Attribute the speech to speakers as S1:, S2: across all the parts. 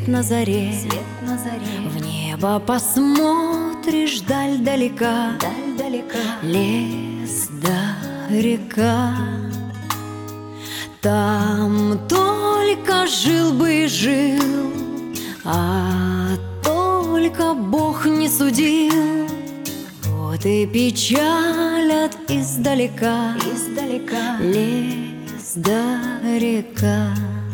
S1: на заре, в небо посмотришь, даль далека, лес да река. Там только жил бы и жил, а только Бог не судил. Вот и печалят издалека, лес да река.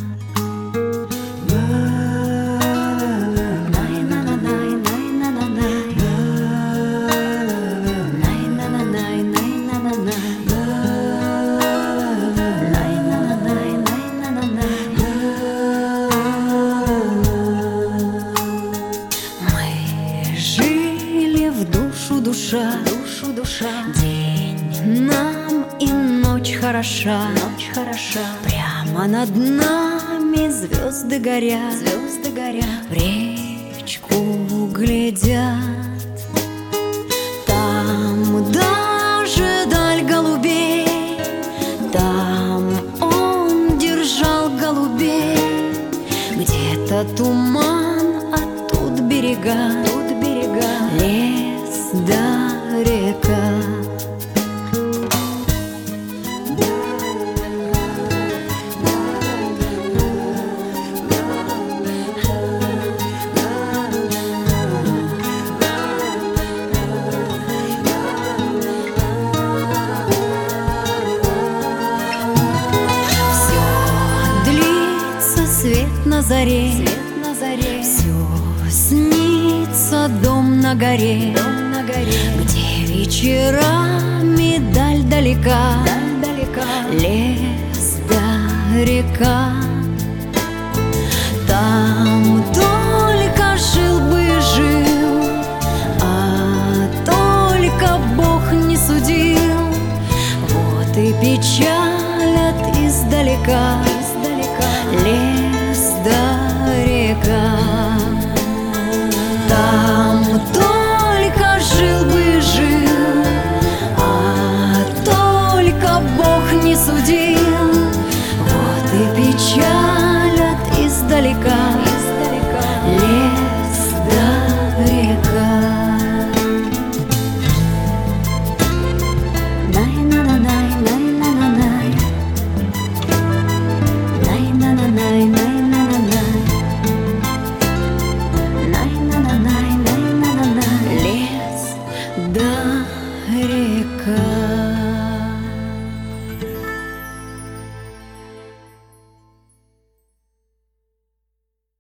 S1: Душа, день нам и ночь хороша, прямо над нами звезды горят, в речку глядят. Там даже даль голубей, там он держал голубей. Где-то туман, а тут берега, лес да река. Все длится, свет на заре, все снится, дом на горе, где вечерами даль далека, лес да река. Там